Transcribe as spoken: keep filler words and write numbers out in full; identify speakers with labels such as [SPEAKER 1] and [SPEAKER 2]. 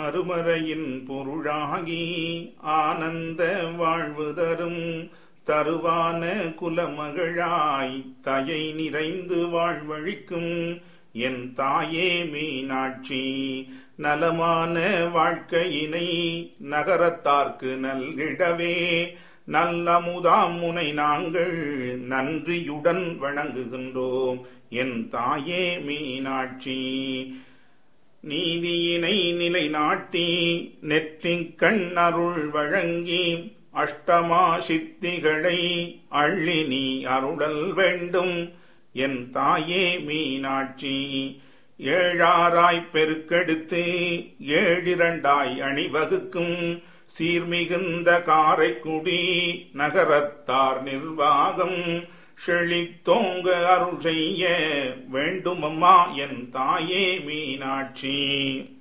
[SPEAKER 1] அருமறையின் பொருளாகி ஆனந்த வாழ்வு தரும் தருவான குலமகளாய் தயை நிறைந்து வாழ்வழிக்கும் என் தாயே மீனாட்சி, நலமான வாழ்க்கையினை நகரத்தார்க்கு நல்கிடவே நல்லமுதாம் முனை நாங்கள் நன்றியுடன் வணங்குகின்றோம் என் தாயே மீனாட்சி. நீதியினை நிலைநாட்டி நெற்றிக் கண் அருள் வழங்கி அஷ்டமா சித்திகளை அள்ளி நீ அருளல் வேண்டும் என் தாயே மீனாட்சி. ஏழாராய் பெருக்கெடுத்து ஏழிரண்டாய் அணிவகுக்கும் சீர்மிகுந்த காரைக்குடி நகரத்தார் நிர்வாகம் செழித்தோங்க அருள் செய்ய வேண்டுமம்மா என் தாயே மீனாட்சி.